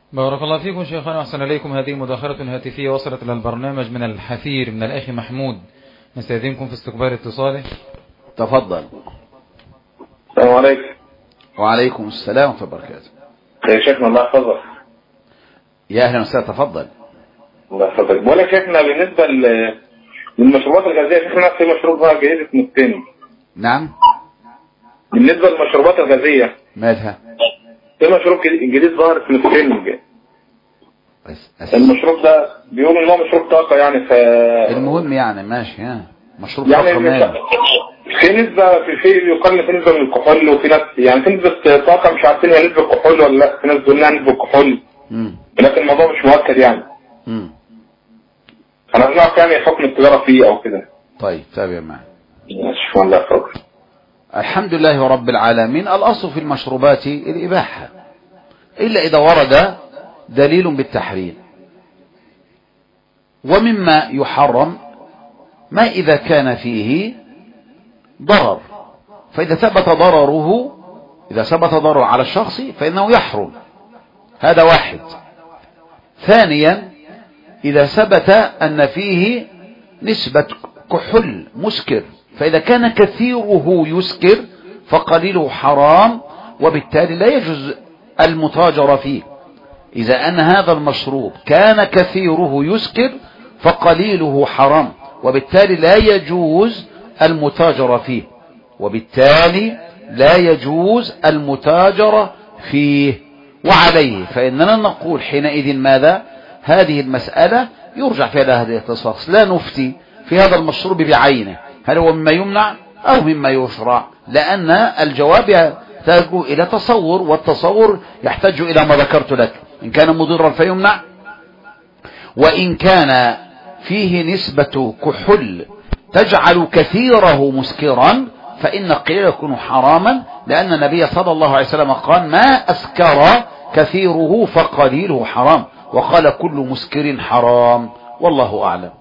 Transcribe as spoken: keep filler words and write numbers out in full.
بارك الله فيكم شيخنا وأحسن إليكم. هذه مداخلة هاتفية وصلت إلى البرنامج من الحفير من الأخ محمود، نستأذنكم في استقبال اتصاله. تفضل. السلام عليكم. وعليكم السلام ورحمة الله وبركاته. يا شيخنا الله يحفظك. يا أهلا وسهلا. تفضل. الله يحفظك. بقول لك شيخنا بالنسبة للمشروبات الغازية، شيخنا في مشروب بقى جديد اسمه ستينج. نعم. بالنسبة للمشروبات الغازية مالها؟ في مشروب جديد ظهر اسمه ستينج. المشروب ده بيقول ان هو مشروب طاقة يعني. ف المهم يعني ماشي ها مشروب يعني طاقة مال. في نسبة في في يقال في نسبة من الكحول، وفي ناس يعني في نسبة طاقة مش عارفين هي نسبة كحول ولا لا، في ناس بيقولوا انها نسبة كحول لكن الموضوع مش مؤكد يعني. امم انا عايز اعرف يعني حكم التجارة فيه او كده. طيب تابع معي. شكرا لك. الحمد لله رب العالمين. الأصل في المشروبات الإباحة إلا إذا ورد دليل بالتحريم. ومما يحرم ما إذا كان فيه ضرر، فإذا ثبت ضرره إذا ثبت ضرر على الشخص فإنه يحرم. هذا واحد. ثانيا إذا ثبت أن فيه نسبة كحول مسكر، فإذا كان كثيره يسكر فقليله حرام، وبالتالي لا يجوز المتاجرة فيه. إذا أن هذا المشروب كان كثيره يسكر فقليله حرام، وبالتالي لا يجوز المتاجرة فيه وبالتالي لا يجوز المتاجرة فيه. وعليه فإننا نقول حينئذ ماذا؟ هذه المسألة يرجع فيها هذه الاختصاص، لا نفتي في هذا المشروب بعينه هل هو مما يمنع أو مما يشرع، لأن الجواب يحتاج إلى تصور، والتصور يحتاج إلى ما ذكرت لك. إن كان مضرا فيمنع، وإن كان فيه نسبة كحول تجعل كثيره مسكرا فإن قليل يكون حراما، لأن النبي صلى الله عليه وسلم قال ما أسكر كثيره فقليله حرام، وقال كل مسكر حرام، والله أعلم.